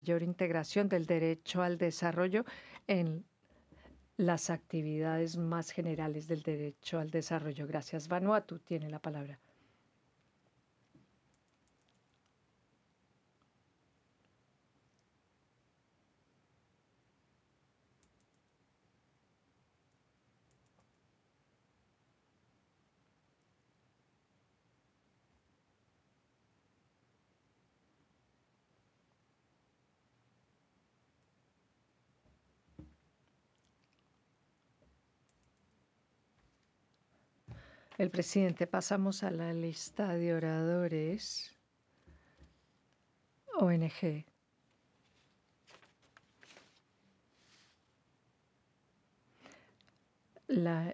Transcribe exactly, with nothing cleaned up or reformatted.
mayor integración del derecho al desarrollo en las actividades más generales del derecho al desarrollo. Gracias, Vanuatu. Tiene la palabra. El presidente, pasamos a la lista de oradores. O N G. La